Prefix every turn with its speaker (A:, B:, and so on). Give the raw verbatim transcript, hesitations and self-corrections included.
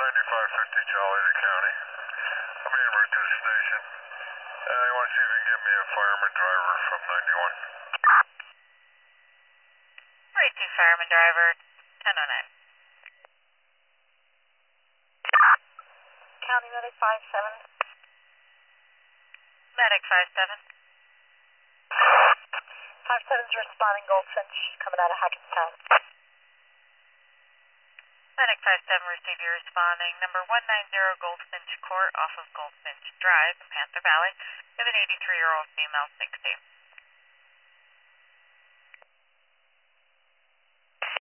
A: ninety-five fifty Charlie to County. I'm en route to the station. Uh, you want to see if you can get me a fireman driver from ninety-one?
B: three two fireman driver, ten oh nine.
C: County Medic five seven.
B: Medic five seven.
C: five seven's responding Goldfinch, coming out of Hackettstown.
B: Medic five seven, receive you responding. Number one nine zero Goldfinch Court off of Goldfinch Drive, Panther Valley. We have an eighty-three-year-old female, sixty.